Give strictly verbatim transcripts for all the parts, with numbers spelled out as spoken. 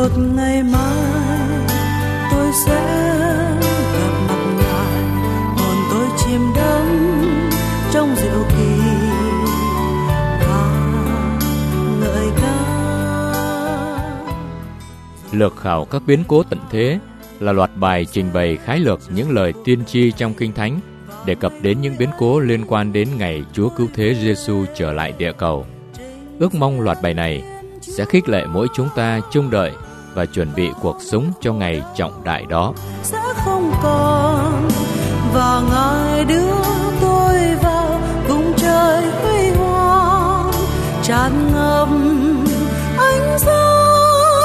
một ngày mai tôi sẽ gặp mặt Ngài, hồn tôi chìm đắm trong diệu kỳ và ngợi ca. Lược khảo các biến cố tận thế là loạt bài trình bày khái lược những lời tiên tri trong Kinh Thánh, đề cập đến những biến cố liên quan đến ngày Chúa Cứu Thế Giêsu trở lại địa cầu. Ước mong loạt bài này sẽ khích lệ mỗi chúng ta trông đợi và chuẩn bị cuộc sống cho ngày trọng đại đó. Sẽ không còn, và Ngài đưa tôi vào vùng trời huy hoàng tràn ngập ánh sáng.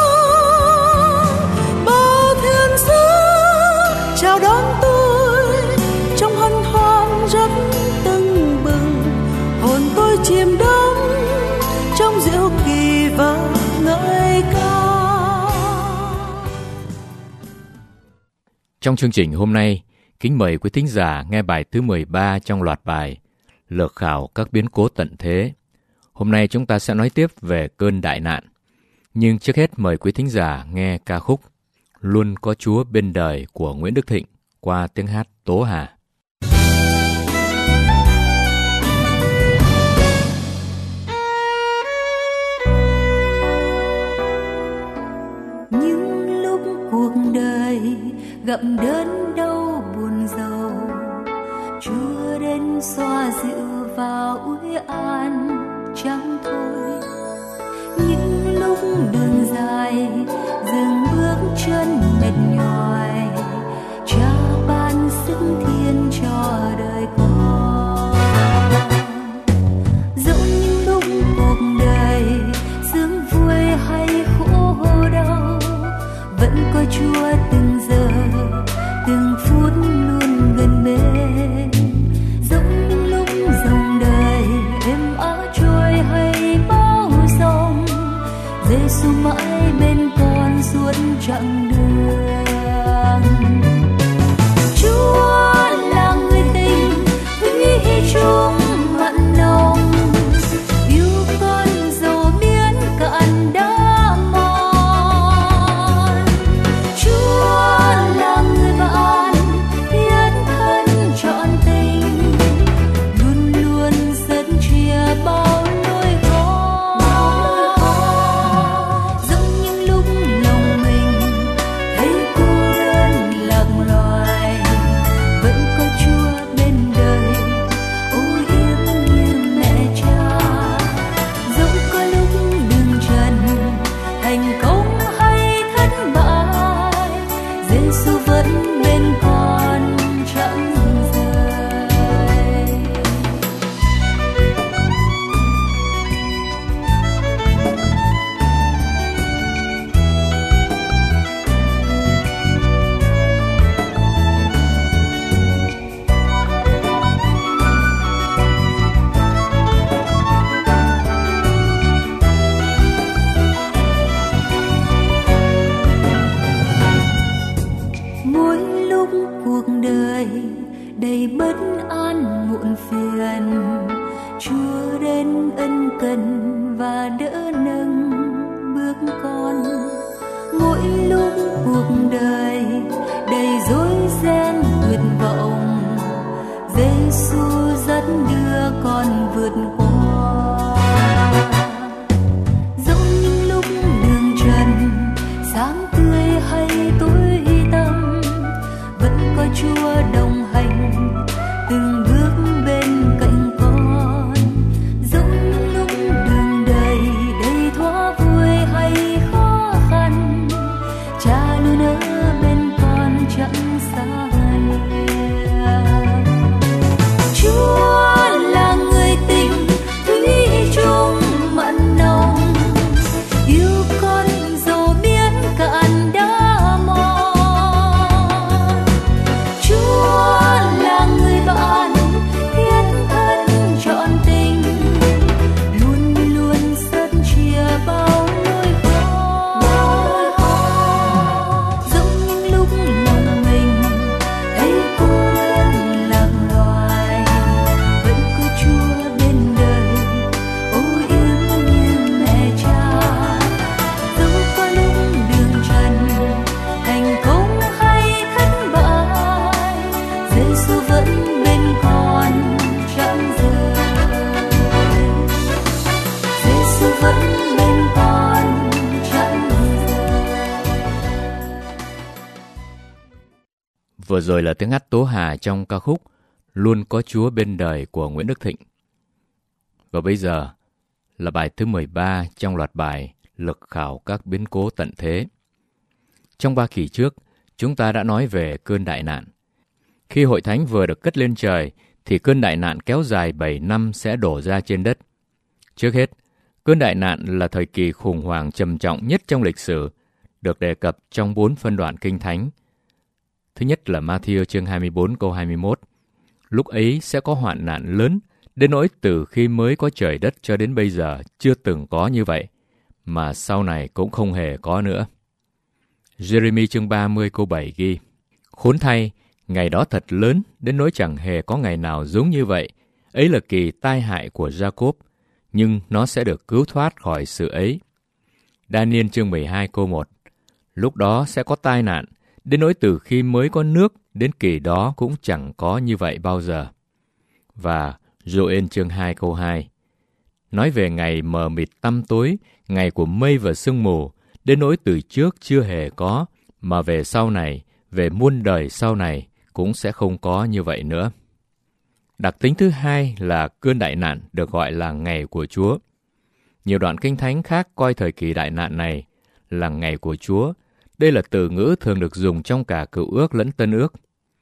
Bao thiên sứ chào đón tôi trong hân hoan rất tưng bừng, hồn tôi chìm đắm trong diệu kỳ và ngợi ca. Trong chương trình hôm nay, kính mời quý thính giả nghe bài thứ mười ba trong loạt bài Lược khảo các biến cố tận thế. Hôm nay chúng ta sẽ nói tiếp về cơn đại nạn. Nhưng trước hết mời quý thính giả nghe ca khúc Luôn có Chúa bên đời của Nguyễn Đức Thịnh qua tiếng hát Tố Hà. Những lúc cuộc đời gặp đớn đau buồn rầu, Chúa đến xoa dịu và ủi an chẳng thôi. Những lúc đường dài dừng bước chân mệt nhòi, Cha ban sức thiên cho đời con. Dẫu những lúc cuộc đời sướng vui hay khổ đau, vẫn có Chúa từng giờ từng phút luôn gần bên. Dẫu những lúc dòng đời êm ả trôi hay bão giông, Giêsu mãi bên con suốt chặng đường. Chúa là người tình thủy chung mặn nồng, yêu con dầu biến cạn đã mòn. Chúa là người bạn thiết thân trọn tình, luôn luôn dẫn chia bao nỗi khó. Giống những lúc lòng mình thấy cô đơn lạc loài, vẫn có Chúa bên đời ôi yếm như mẹ cha. Dẫu có lúc đường trần thành công hay thất bại, Giêsu vẫn bên con chẳng rời. Mỗi lúc cuộc đời đầy bất an muộn phiền, Chúa đến ân cần và đỡ nâng bước con. Mỗi lúc cuộc đời đầy rối ren tuyệt vọng, Giêsu dắt đưa con vượt qua. Dẫu những lúc đường trần sáng tươi hay tối tăm, vẫn có Chúa đồng hành từng bước bên cạnh con. Dẫu những lúc đường đời đầy thoa vui hay khó khăn, Cha luôn ở bên con chẳng xa lìa. Chúa là người tình thủy chung mặn nồng, yêu con dầu biến cạn đã mòn. Chúa là người bạn thiết thân trọn tình, luôn luôn sớt chia bao nỗi khó. Vừa rồi là tiếng hát tố hà trong ca khúc Luôn có Chúa bên đời của Nguyễn Đức Thịnh. Và bây giờ là bài thứ mười ba trong loạt bài Lực khảo các biến cố tận thế. Trong ba kỳ trước, chúng ta đã nói về cơn đại nạn. Khi hội thánh vừa được cất lên trời, thì cơn đại nạn kéo dài bảy năm sẽ đổ ra trên đất. Trước hết, cơn đại nạn là thời kỳ khủng hoảng trầm trọng nhất trong lịch sử, được đề cập trong bốn phân đoạn Kinh Thánh. Thứ nhất là Ma-thi-ơ chương hai mươi bốn câu hai mươi mốt. Lúc ấy sẽ có hoạn nạn lớn, đến nỗi từ khi mới có trời đất cho đến bây giờ chưa từng có như vậy, mà sau này cũng không hề có nữa. Giê-rê-mi chương ba mươi câu bảy ghi: Khốn thay, ngày đó thật lớn, đến nỗi chẳng hề có ngày nào giống như vậy. Ấy là kỳ tai hại của Gia-cốp, nhưng nó sẽ được cứu thoát khỏi sự ấy. Đa-niên chương mười hai câu một. Lúc đó sẽ có tai nạn, đến nỗi từ khi mới có nước đến kỳ đó cũng chẳng có như vậy bao giờ. Và Gio-ên chương hai câu hai. Nói về ngày mờ mịt tăm tối, ngày của mây và sương mù, đến nỗi từ trước chưa hề có, mà về sau này, về muôn đời sau này, cũng sẽ không có như vậy nữa. Đặc tính thứ hai là cơn đại nạn được gọi là ngày của Chúa. Nhiều đoạn Kinh Thánh khác coi thời kỳ đại nạn này là ngày của Chúa. Đây là từ ngữ thường được dùng trong cả Cựu Ước lẫn Tân Ước.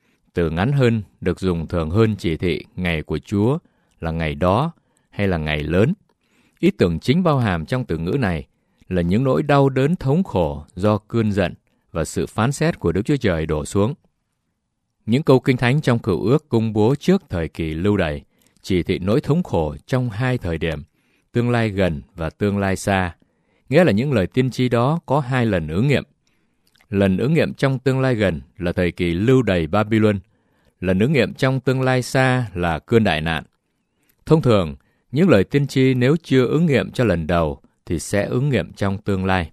Từ ngắn hơn được dùng thường hơn chỉ thị ngày của Chúa là ngày đó hay là ngày lớn. Ý tưởng chính bao hàm trong từ ngữ này là những nỗi đau đớn thống khổ do cơn giận và sự phán xét của Đức Chúa Trời đổ xuống. Những câu Kinh Thánh trong Cựu Ước công bố trước thời kỳ lưu đày, chỉ thị nỗi thống khổ trong hai thời điểm, tương lai gần và tương lai xa. Nghĩa là những lời tiên tri đó có hai lần ứng nghiệm. Lần ứng nghiệm trong tương lai gần là thời kỳ lưu đày Babylon, lần ứng nghiệm trong tương lai xa là cơn đại nạn. Thông thường, những lời tiên tri nếu chưa ứng nghiệm cho lần đầu thì sẽ ứng nghiệm trong tương lai.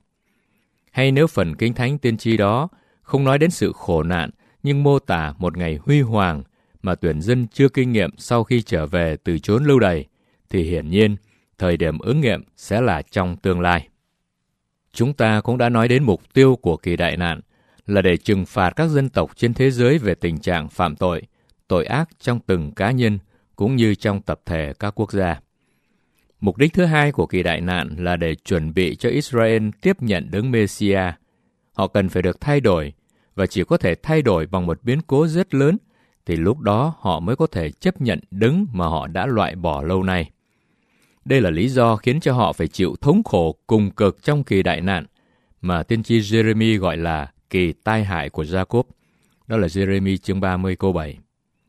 Hay nếu phần Kinh Thánh tiên tri đó không nói đến sự khổ nạn nhưng mô tả một ngày huy hoàng mà tuyển dân chưa kinh nghiệm sau khi trở về từ chốn lưu đày, thì hiển nhiên thời điểm ứng nghiệm sẽ là trong tương lai. Chúng ta cũng đã nói đến mục tiêu của kỳ đại nạn là để trừng phạt các dân tộc trên thế giới về tình trạng phạm tội, tội ác trong từng cá nhân cũng như trong tập thể các quốc gia. Mục đích thứ hai của kỳ đại nạn là để chuẩn bị cho Israel tiếp nhận đấng Mê-si-a. Họ cần phải được thay đổi, và chỉ có thể thay đổi bằng một biến cố rất lớn, thì lúc đó họ mới có thể chấp nhận đấng mà họ đã loại bỏ lâu nay. Đây là lý do khiến cho họ phải chịu thống khổ cùng cực trong kỳ đại nạn, mà tiên tri Giê-rê-mi gọi là kỳ tai hại của Gia-cốp. Đó là Giê-rê-mi chương ba mươi câu bảy.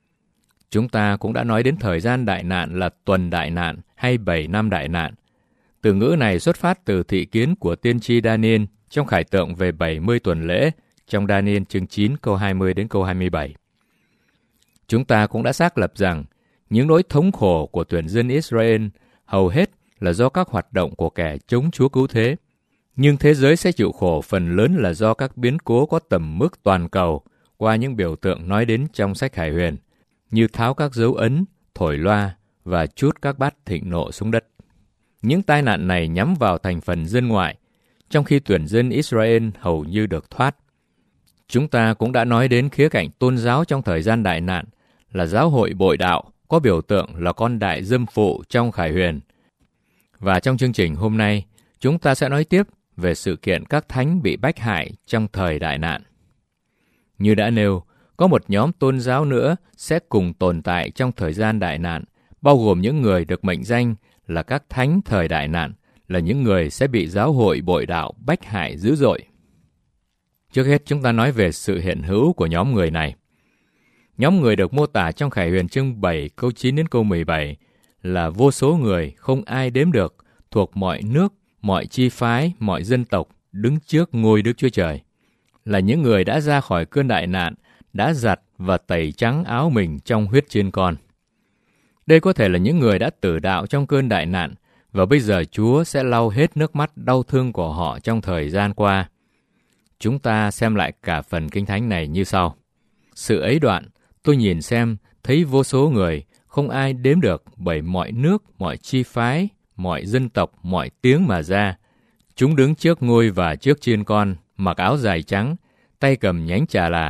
Chúng ta cũng đã nói đến thời gian đại nạn là tuần đại nạn hay bảy năm đại nạn. Từ ngữ này xuất phát từ thị kiến của tiên tri Đa-niên trong khải tượng về bảy mươi tuần lễ trong Đa-niên chương chín câu hai mươi đến câu hai mươi bảy. Chúng ta cũng đã xác lập rằng những nỗi thống khổ của tuyển dân Israel hầu hết là do các hoạt động của kẻ chống Chúa cứu thế. Nhưng thế giới sẽ chịu khổ phần lớn là do các biến cố có tầm mức toàn cầu qua những biểu tượng nói đến trong sách Hải Huyền, như tháo các dấu ấn, thổi loa và trút các bát thịnh nộ xuống đất. Những tai nạn này nhắm vào thành phần dân ngoại, trong khi tuyển dân Israel hầu như được thoát. Chúng ta cũng đã nói đến khía cạnh tôn giáo trong thời gian đại nạn là giáo hội bội đạo, có biểu tượng là con đại dâm phụ trong Khải Huyền. Và trong chương trình hôm nay, chúng ta sẽ nói tiếp về sự kiện các thánh bị bách hại trong thời đại nạn. Như đã nêu, có một nhóm tôn giáo nữa sẽ cùng tồn tại trong thời gian đại nạn, bao gồm những người được mệnh danh là các thánh thời đại nạn, là những người sẽ bị giáo hội bội đạo bách hại dữ dội. Trước hết chúng ta nói về sự hiện hữu của nhóm người này. Nhóm người được mô tả trong Khải Huyền chương bảy câu chín đến câu mười bảy là vô số người không ai đếm được, thuộc mọi nước, mọi chi phái, mọi dân tộc, đứng trước ngôi Đức Chúa Trời. Là những người đã ra khỏi cơn đại nạn, đã giặt và tẩy trắng áo mình trong huyết chiên con. Đây có thể là những người đã tử đạo trong cơn đại nạn, và bây giờ Chúa sẽ lau hết nước mắt đau thương của họ trong thời gian qua. Chúng ta xem lại cả phần Kinh Thánh này như sau. Sự ấy đoạn, tôi nhìn xem, thấy vô số người, không ai đếm được, bởi mọi nước, mọi chi phái, mọi dân tộc, mọi tiếng mà ra. Chúng đứng trước ngôi và trước chiên con, mặc áo dài trắng, tay cầm nhánh trà là,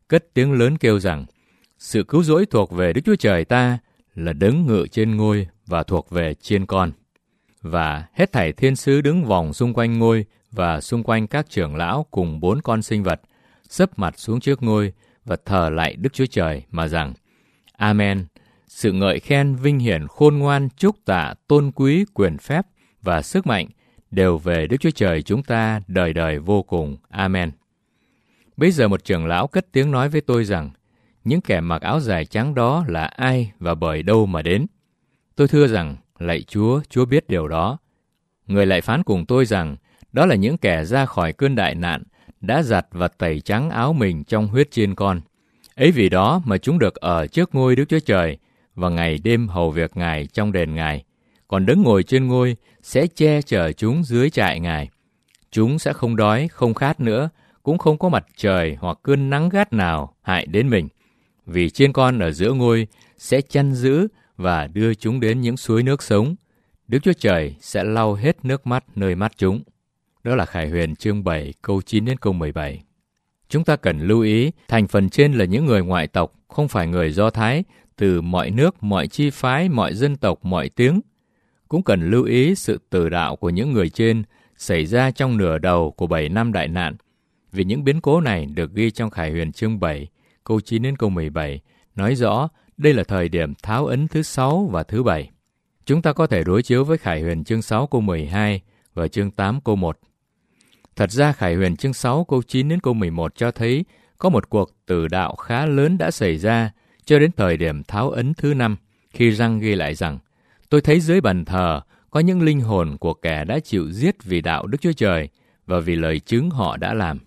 cất tiếng lớn kêu rằng, sự cứu rỗi thuộc về Đức Chúa Trời ta, là đấng ngự trên ngôi và thuộc về chiên con. Và hết thảy thiên sứ đứng vòng xung quanh ngôi và xung quanh các trưởng lão cùng bốn con sinh vật, xấp mặt xuống trước ngôi và thờ lạy Đức Chúa Trời mà rằng, Amen, sự ngợi khen, vinh hiển, khôn ngoan, chúc tạ, tôn quý, quyền phép và sức mạnh đều về Đức Chúa Trời chúng ta đời đời vô cùng. Amen. Bây giờ một trưởng lão cất tiếng nói với tôi rằng, những kẻ mặc áo dài trắng đó là ai và bởi đâu mà đến? Tôi thưa rằng, lạy Chúa, Chúa biết điều đó. Người lại phán cùng tôi rằng, đó là những kẻ ra khỏi cơn đại nạn, đã giặt và tẩy trắng áo mình trong huyết chiên con. Ấy vì đó mà chúng được ở trước ngôi Đức Chúa Trời, và ngày đêm hầu việc Ngài trong đền Ngài. Còn đấng ngồi trên ngôi sẽ che chở chúng dưới trại Ngài. Chúng sẽ không đói, không khát nữa, cũng không có mặt trời hoặc cơn nắng gắt nào hại đến mình. Vì chiên con ở giữa ngôi sẽ chăn giữ và đưa chúng đến những suối nước sống. Đức Chúa Trời sẽ lau hết nước mắt nơi mắt chúng. Đó là Khải Huyền chương bảy câu chín đến câu mười bảy. Chúng ta cần lưu ý, thành phần trên là những người ngoại tộc, không phải người Do Thái, từ mọi nước, mọi chi phái, mọi dân tộc, mọi tiếng. Cũng cần lưu ý sự tử đạo của những người trên xảy ra trong nửa đầu của bảy năm đại nạn. Vì những biến cố này được ghi trong Khải Huyền chương bảy, câu chín đến câu mười bảy, nói rõ đây là thời điểm tháo ấn thứ sáu và thứ bảy. Chúng ta có thể đối chiếu với Khải Huyền chương sáu câu mười hai và chương tám câu một. Thật ra Khải Huyền chương sáu câu chín đến câu mười một cho thấy có một cuộc tử đạo khá lớn đã xảy ra cho đến thời điểm tháo ấn thứ năm, khi răng ghi lại rằng, tôi thấy dưới bàn thờ có những linh hồn của kẻ đã chịu giết vì đạo Đức Chúa Trời và vì lời chứng họ đã làm.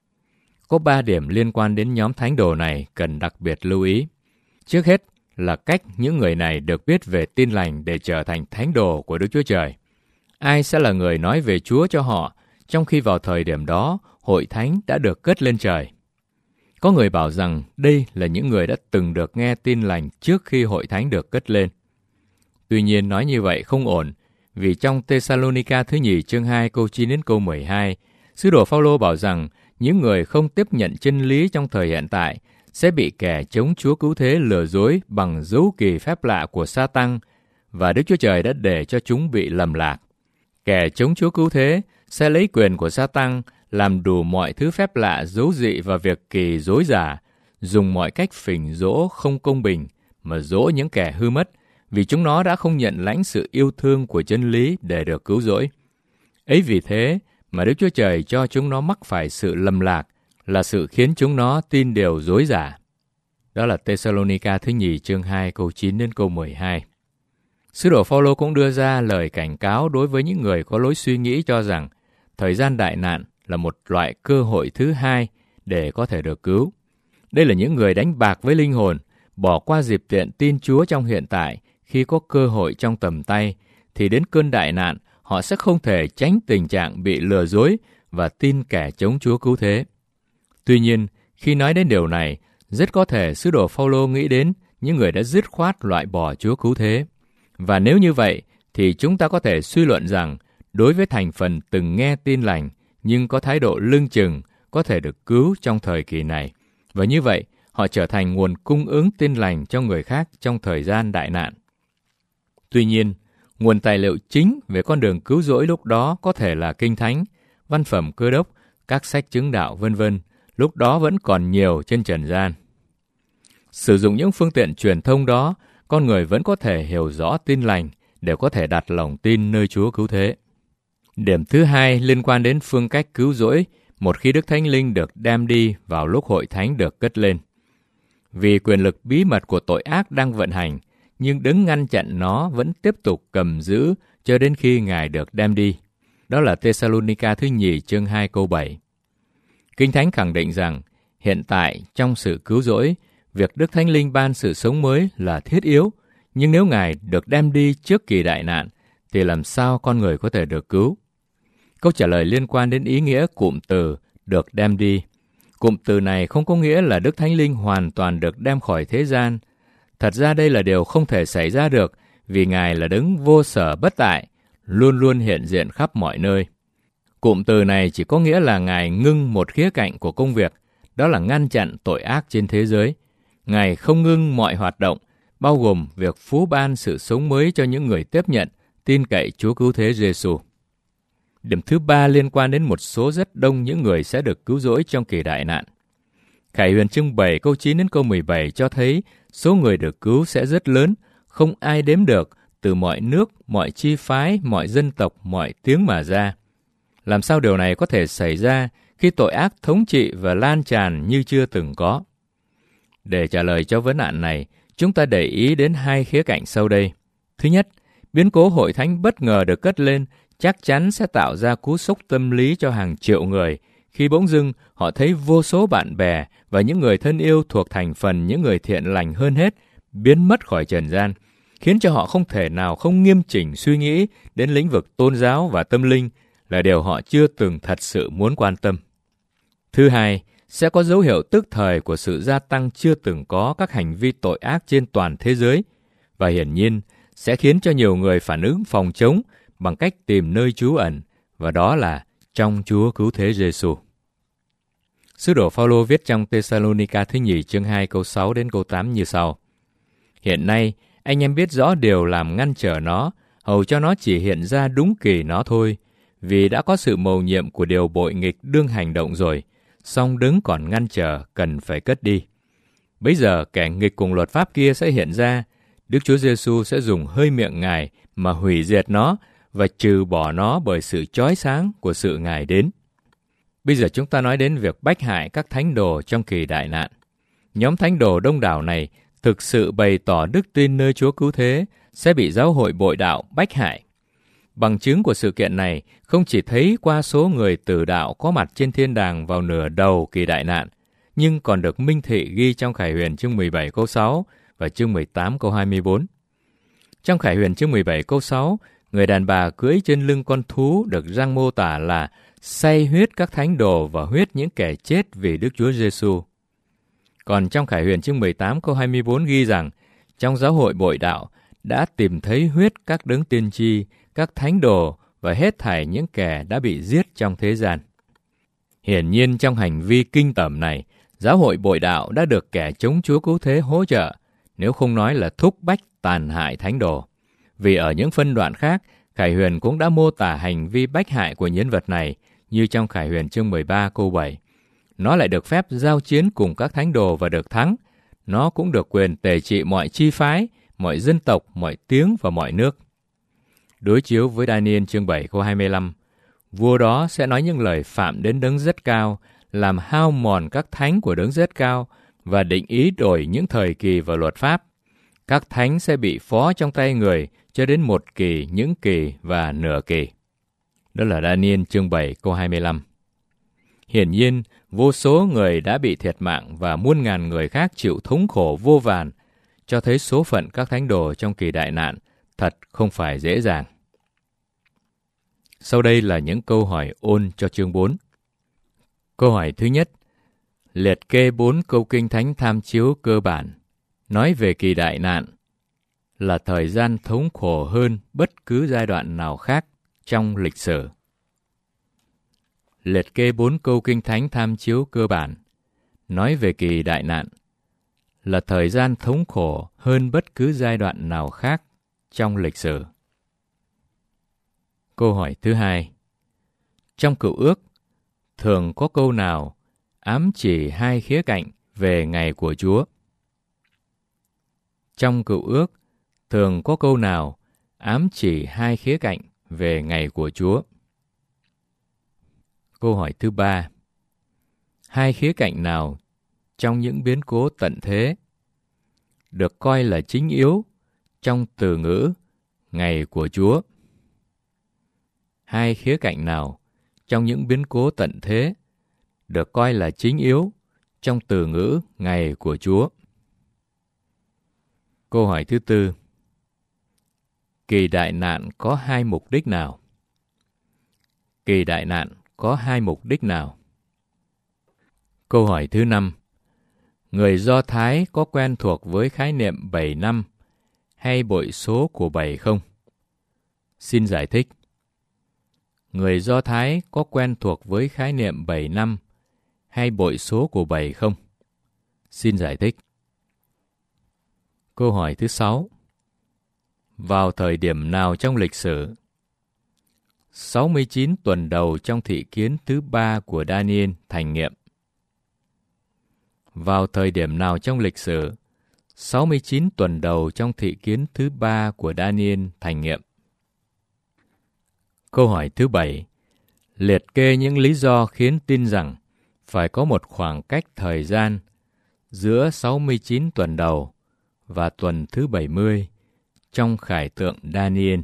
Có ba điểm liên quan đến nhóm thánh đồ này cần đặc biệt lưu ý. Trước hết là cách những người này được biết về tin lành để trở thành thánh đồ của Đức Chúa Trời. Ai sẽ là người nói về Chúa cho họ, trong khi vào thời điểm đó, hội thánh đã được cất lên trời? Có người bảo rằng đây là những người đã từng được nghe tin lành trước khi hội thánh được cất lên. Tuy nhiên nói như vậy không ổn, vì trong Thessalonica thứ nhì chương hai câu chín đến câu mười hai, sứ đồ Phao-lô bảo rằng những người không tiếp nhận chân lý trong thời hiện tại sẽ bị kẻ chống Chúa cứu thế lừa dối bằng dấu kỳ phép lạ của Sa-tăng, và Đức Chúa Trời đã để cho chúng bị lầm lạc. Kẻ chống Chúa cứu thế sẽ lấy quyền của Sa-tăng làm đủ mọi thứ phép lạ, dấu dị và việc kỳ dối giả, dùng mọi cách phỉnh dỗ không công bình mà dỗ những kẻ hư mất, vì chúng nó đã không nhận lãnh sự yêu thương của chân lý để được cứu rỗi. Ấy vì thế mà Đức Chúa Trời cho chúng nó mắc phải sự lầm lạc, là sự khiến chúng nó tin điều dối giả. Đó là Thessalonica thứ nhì chương hai câu chín đến câu mười hai. Sứ đồ Phao-lô cũng đưa ra lời cảnh cáo đối với những người có lối suy nghĩ cho rằng thời gian đại nạn là một loại cơ hội thứ hai để có thể được cứu. Đây là những người đánh bạc với linh hồn, bỏ qua dịp tiện tin Chúa trong hiện tại. Khi có cơ hội trong tầm tay, thì đến cơn đại nạn, họ sẽ không thể tránh tình trạng bị lừa dối và tin kẻ chống Chúa cứu thế. Tuy nhiên, khi nói đến điều này, rất có thể sứ đồ Phao-lô nghĩ đến những người đã dứt khoát loại bỏ Chúa cứu thế. Và nếu như vậy, thì chúng ta có thể suy luận rằng, đối với thành phần từng nghe tin lành, nhưng có thái độ lưng chừng, có thể được cứu trong thời kỳ này. Và như vậy, họ trở thành nguồn cung ứng tin lành cho người khác trong thời gian đại nạn. Tuy nhiên, nguồn tài liệu chính về con đường cứu rỗi lúc đó có thể là Kinh Thánh, văn phẩm Cơ đốc, các sách chứng đạo vân vân. Lúc đó vẫn còn nhiều trên trần gian. Sử dụng những phương tiện truyền thông đó, con người vẫn có thể hiểu rõ tin lành để có thể đặt lòng tin nơi Chúa cứu thế. Điểm thứ hai liên quan đến phương cách cứu rỗi một khi Đức Thánh Linh được đem đi vào lúc hội thánh được cất lên. Vì quyền lực bí mật của tội ác đang vận hành, nhưng đấng ngăn chặn nó vẫn tiếp tục cầm giữ cho đến khi Ngài được đem đi. Đó là Thessalonica thứ nhì chương hai câu bảy. Kinh Thánh khẳng định rằng, hiện tại trong sự cứu rỗi, việc Đức Thánh Linh ban sự sống mới là thiết yếu, nhưng nếu Ngài được đem đi trước kỳ đại nạn, thì làm sao con người có thể được cứu? Câu trả lời liên quan đến ý nghĩa cụm từ được đem đi. Cụm từ này không có nghĩa là Đức Thánh Linh hoàn toàn được đem khỏi thế gian. Thật ra đây là điều không thể xảy ra được, vì Ngài là đấng vô sở bất tại, luôn luôn hiện diện khắp mọi nơi. Cụm từ này chỉ có nghĩa là Ngài ngưng một khía cạnh của công việc, đó là ngăn chặn tội ác trên thế giới. Ngài không ngưng mọi hoạt động, bao gồm việc phú ban sự sống mới cho những người tiếp nhận, tin cậy Chúa Cứu Thế Giêsu. Điểm thứ ba liên quan đến một số rất đông những người sẽ được cứu rỗi trong kỳ đại nạn. Khải Huyền chương bảy câu chín đến câu mười bảy cho thấy số người được cứu sẽ rất lớn, không ai đếm được, từ mọi nước, mọi chi phái, mọi dân tộc, mọi tiếng mà ra. Làm sao điều này có thể xảy ra khi tội ác thống trị và lan tràn như chưa từng có? Để trả lời cho vấn nạn này, chúng ta để ý đến hai khía cạnh sau đây. Thứ nhất, biến cố hội thánh bất ngờ được cất lên chắc chắn sẽ tạo ra cú sốc tâm lý cho hàng triệu người khi bỗng dưng họ thấy vô số bạn bè và những người thân yêu thuộc thành phần những người thiện lành hơn hết biến mất khỏi trần gian, khiến cho họ không thể nào không nghiêm chỉnh suy nghĩ đến lĩnh vực tôn giáo và tâm linh là điều họ chưa từng thật sự muốn quan tâm. Thứ hai, sẽ có dấu hiệu tức thời của sự gia tăng chưa từng có các hành vi tội ác trên toàn thế giới, và hiển nhiên sẽ khiến cho nhiều người phản ứng phòng chống bằng cách tìm nơi trú ẩn, và đó là trong Chúa Cứu Thế Giêsu. Sứ đồ Phaolô viết trong Tê-sa-lô-ni-ca thứ nhì chương hai câu sáu đến câu tám như sau: Hiện nay, anh em biết rõ điều làm ngăn trở nó, hầu cho nó chỉ hiện ra đúng kỳ nó thôi, vì đã có sự mầu nhiệm của điều bội nghịch đương hành động rồi, song đấng còn ngăn trở cần phải cất đi. Bấy giờ kẻ nghịch cùng luật pháp kia sẽ hiện ra, Đức Chúa Giêsu sẽ dùng hơi miệng Ngài mà hủy diệt nó và trừ bỏ nó bởi sự chói sáng của sự Ngài đến. Bây giờ chúng ta nói đến việc bách hại các thánh đồ trong kỳ đại nạn. Nhóm thánh đồ đông đảo này thực sự bày tỏ đức tin nơi Chúa Cứu Thế sẽ bị giáo hội bội đạo bách hại. Bằng chứng của sự kiện này không chỉ thấy qua số người tử đạo có mặt trên thiên đàng vào nửa đầu kỳ đại nạn, nhưng còn được minh thị ghi trong Khải Huyền chương mười bảy câu sáu và chương mười tám câu hai mươi bốn. Trong Khải Huyền chương mười bảy câu sáu, người đàn bà cưỡi trên lưng con thú được Giăng mô tả là say huyết các thánh đồ và huyết những kẻ chết vì Đức Chúa Giêsu. Còn trong Khải Huyền chương mười tám câu hai mươi bốn ghi rằng, trong giáo hội bội đạo đã tìm thấy huyết các đấng tiên tri, các thánh đồ và hết thảy những kẻ đã bị giết trong thế gian. Hiển nhiên trong hành vi kinh tởm này, giáo hội bội đạo đã được kẻ chống Chúa Cứu Thế hỗ trợ, nếu không nói là thúc bách tàn hại thánh đồ. Vì ở những phân đoạn khác, Khải Huyền cũng đã mô tả hành vi bách hại của nhân vật này, như trong Khải Huyền chương mười ba câu bảy. Nó lại được phép giao chiến cùng các thánh đồ và được thắng. Nó cũng được quyền tể trị mọi chi phái, mọi dân tộc, mọi tiếng và mọi nước. Đối chiếu với Daniel chương bảy câu hai mươi lăm, vua đó sẽ nói những lời phạm đến đấng rất cao, làm hao mòn các thánh của đấng rất cao và định ý đổi những thời kỳ và luật pháp. Các thánh sẽ bị phó trong tay người cho đến một kỳ, những kỳ và nửa kỳ. Đó là Daniel chương bảy câu hai mươi lăm. Hiển nhiên, vô số người đã bị thiệt mạng và muôn ngàn người khác chịu thống khổ vô vàn, cho thấy số phận các thánh đồ trong kỳ đại nạn thật không phải dễ dàng. Sau đây là những câu hỏi ôn cho chương bốn. Câu hỏi thứ nhất, liệt kê bốn câu kinh thánh tham chiếu cơ bản, nói về kỳ đại nạn là thời gian thống khổ hơn bất cứ giai đoạn nào khác trong lịch sử. Liệt kê bốn câu kinh thánh tham chiếu cơ bản, nói về kỳ đại nạn là thời gian thống khổ hơn bất cứ giai đoạn nào khác trong lịch sử. Câu hỏi thứ hai, trong Cựu Ước, thường có câu nào ám chỉ hai khía cạnh về ngày của Chúa? Trong Cựu Ước, thường có câu nào ám chỉ hai khía cạnh về ngày của Chúa? Câu hỏi thứ ba, hai khía cạnh nào trong những biến cố tận thế được coi là chính yếu trong từ ngữ ngày của Chúa? Hai khía cạnh nào trong những biến cố tận thế được coi là chính yếu trong từ ngữ ngày của Chúa? Câu hỏi thứ tư, kỳ đại nạn có hai mục đích nào? Kỳ đại nạn có hai mục đích nào? Câu hỏi thứ năm, người Do Thái có quen thuộc với khái niệm bảy năm hay bội số của bảy không? Xin giải thích. Người Do Thái có quen thuộc với khái niệm bảy năm hay bội số của bảy không? Xin giải thích. Câu hỏi thứ sáu. Vào thời điểm nào trong lịch sử? sáu mươi chín tuần đầu trong thị kiến thứ ba của Daniel thành nghiệm. Vào thời điểm nào trong lịch sử? sáu mươi chín tuần đầu trong thị kiến thứ ba của Daniel thành nghiệm. Câu hỏi thứ bảy. Liệt kê những lý do khiến tin rằng phải có một khoảng cách thời gian giữa sáu mươi chín tuần đầu và tuần thứ bảy mươi trong khải tượng Daniel.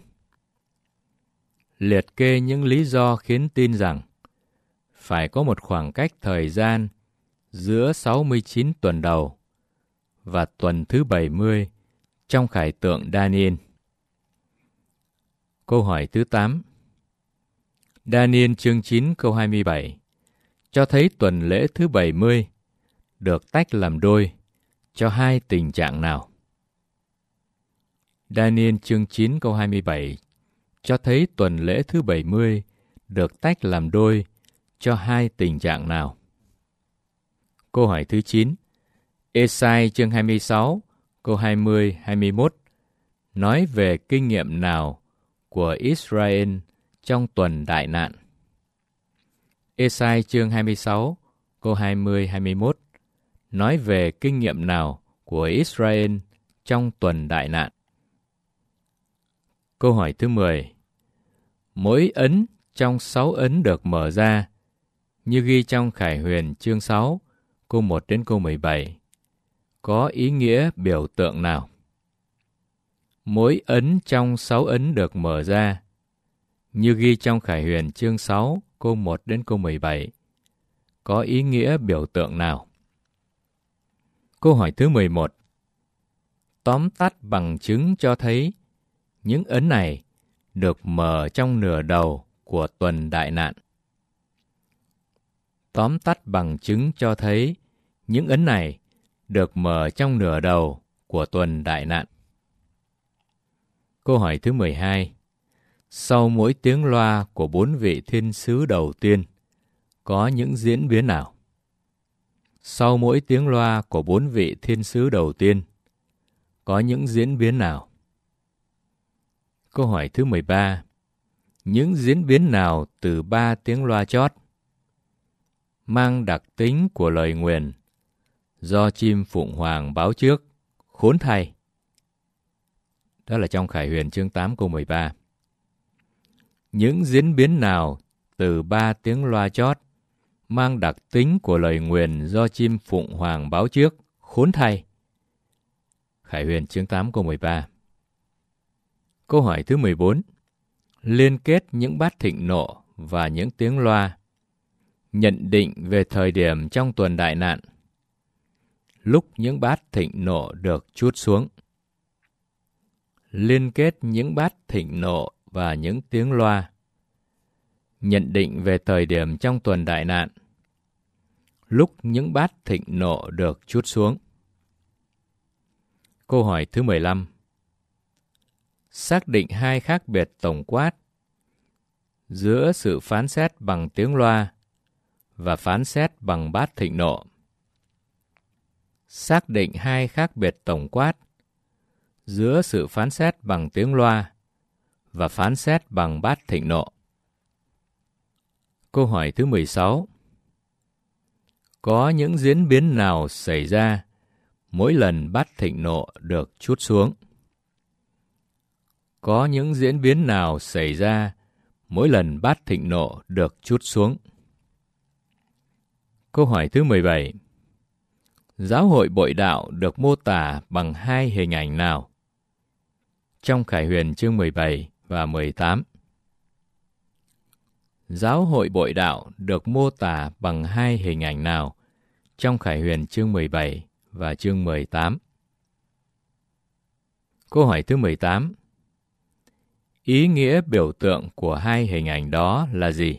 Liệt kê những lý do khiến tin rằng phải có một khoảng cách thời gian giữa sáu mươi chín tuần đầu và tuần thứ bảy mươi trong khải tượng Daniel. Câu hỏi thứ tám. Daniel chương chín câu hai mươi bảy cho thấy tuần lễ thứ bảy mươi được tách làm đôi cho hai tình trạng nào? Daniel chương chín câu hai mươi bảy cho thấy tuần lễ thứ bảy mươi được tách làm đôi cho hai tình trạng nào? Câu hỏi thứ chín. Ê-sai chương hai mươi sáu câu hai mươi hai mươi mốt nói về kinh nghiệm nào của Israel trong tuần đại nạn? Ê-sai chương hai mươi sáu câu hai mươi hai mươi mốt nói về kinh nghiệm nào của Israel trong tuần đại nạn? Câu hỏi thứ mười. Mỗi ấn trong sáu ấn được mở ra, như ghi trong Khải Huyền chương sáu, câu một đến câu mười bảy, có ý nghĩa biểu tượng nào? Mỗi ấn trong sáu ấn được mở ra, như ghi trong Khải Huyền chương sáu, câu một đến câu mười bảy, có ý nghĩa biểu tượng nào? Câu hỏi thứ mười một. Tóm tắt bằng chứng cho thấy những ấn này được mở trong nửa đầu của tuần đại nạn. Tóm tắt bằng chứng cho thấy những ấn này được mở trong nửa đầu của tuần đại nạn. Câu hỏi thứ mười hai. Sau mỗi tiếng loa của bốn vị thiên sứ đầu tiên, có những diễn biến nào? Sau mỗi tiếng loa của bốn vị thiên sứ đầu tiên, có những diễn biến nào? Câu hỏi thứ mười ba. Những diễn biến nào từ ba tiếng loa chót mang đặc tính của lời nguyền do chim phụng hoàng báo trước, khốn thay? Đó là trong Khải Huyền chương tám câu mười ba. Những diễn biến nào từ ba tiếng loa chót mang đặc tính của lời nguyền do chim phụng hoàng báo trước, khốn thay? Khải Huyền chương tám câu mười ba. Câu hỏi thứ mười bốn. Liên kết những bát thịnh nộ và những tiếng loa. Nhận định về thời điểm trong tuần đại nạn, lúc những bát thịnh nộ được trút xuống. Liên kết những bát thịnh nộ và những tiếng loa. Nhận định về thời điểm trong tuần đại nạn, lúc những bát thịnh nộ được trút xuống. Câu hỏi thứ mười lăm. Xác định hai khác biệt tổng quát giữa sự phán xét bằng tiếng loa và phán xét bằng bát thịnh nộ. Xác định hai khác biệt tổng quát giữa sự phán xét bằng tiếng loa và phán xét bằng bát thịnh nộ. Câu hỏi thứ mười sáu. Có những diễn biến nào xảy ra mỗi lần bát thịnh nộ được trút xuống? Có những diễn biến nào xảy ra mỗi lần bát thịnh nộ được trút xuống? Câu hỏi thứ mười bảy. Giáo hội bội đạo được mô tả bằng hai hình ảnh nào? Trong Khải Huyền chương mười bảy và mười tám. Giáo hội bội đạo được mô tả bằng hai hình ảnh nào? Trong Khải Huyền chương mười bảy và chương mười tám. Câu hỏi thứ mười tám. Ý nghĩa biểu tượng của hai hình ảnh đó là gì?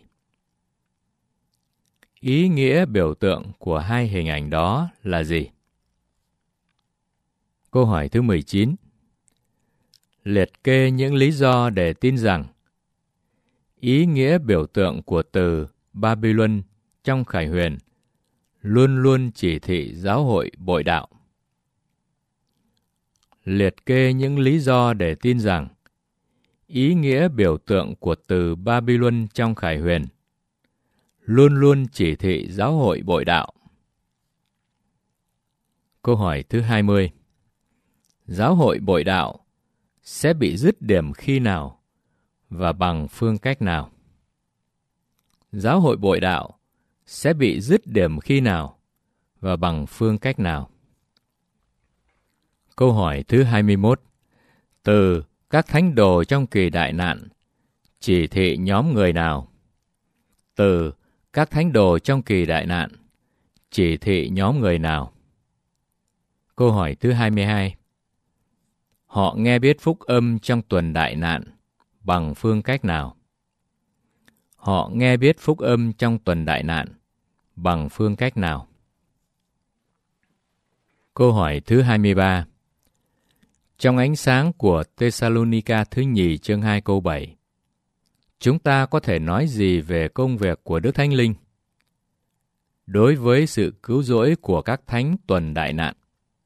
Ý nghĩa biểu tượng của hai hình ảnh đó là gì? Câu hỏi thứ mười chín. Liệt kê những lý do để tin rằng ý nghĩa biểu tượng của từ Babylon trong Khải Huyền luôn luôn chỉ thị giáo hội bội đạo. Liệt kê những lý do để tin rằng ý nghĩa biểu tượng của từ Babylon trong Khải Huyền luôn luôn chỉ thị giáo hội bội đạo. Câu hỏi thứ hai mươi. Giáo hội bội đạo sẽ bị dứt điểm khi nào và bằng phương cách nào? Giáo hội bội đạo sẽ bị dứt điểm khi nào và bằng phương cách nào? Câu hỏi thứ hai mươi mốt. Từ các thánh đồ trong kỳ đại nạn chỉ thị nhóm người nào? Từ các thánh đồ trong kỳ đại nạn chỉ thị nhóm người nào? Câu hỏi thứ hai mươi hai. Họ nghe biết phúc âm trong tuần đại nạn bằng phương cách nào? Họ nghe biết phúc âm trong tuần đại nạn bằng phương cách nào? Câu hỏi thứ hai mươi ba. Trong ánh sáng của Thessalonica thứ nhì chương hai câu bảy, chúng ta có thể nói gì về công việc của Đức Thánh Linh đối với sự cứu rỗi của các thánh tuần đại nạn?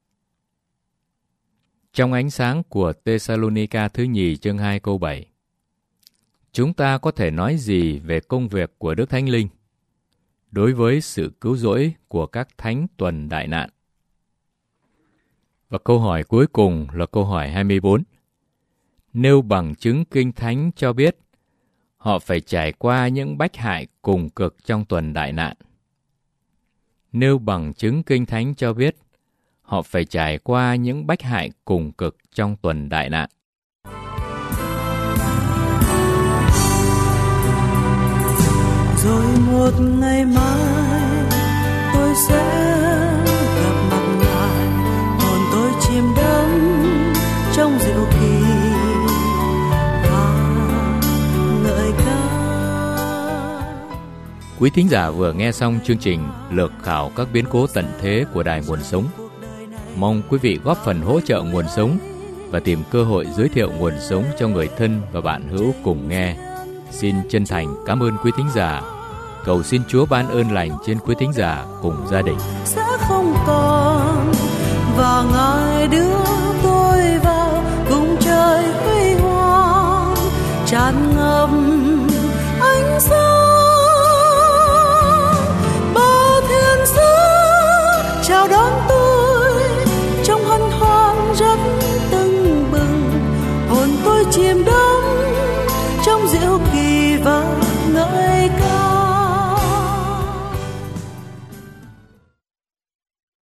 Trong ánh sáng của Thessalonica thứ nhì chương hai câu bảy, chúng ta có thể nói gì về công việc của Đức Thánh Linh đối với sự cứu rỗi của các thánh tuần đại nạn? Và câu hỏi cuối cùng là câu hỏi hai mươi bốn. Nêu bằng chứng Kinh Thánh cho biết họ phải trải qua những bách hại cùng cực trong tuần đại nạn. Nêu bằng chứng Kinh Thánh cho biết họ phải trải qua những bách hại cùng cực trong tuần đại nạn. Rồi một ngày mai tôi sẽ gặp mặt Ngài, hồn tôi chìm đắm trong diệu kỳ và ngợi ca. Quý thính giả vừa nghe xong chương trình lược khảo các biến cố tận thế của Đài Nguồn Sống. Mong quý vị góp phần hỗ trợ Nguồn Sống và tìm cơ hội giới thiệu Nguồn Sống cho người thân và bạn hữu cùng nghe. Xin chân thành cảm ơn quý thính giả. Cầu xin Chúa ban ơn lành trên quý thính giả cùng gia đình. Sẽ không còn và Ngài đưa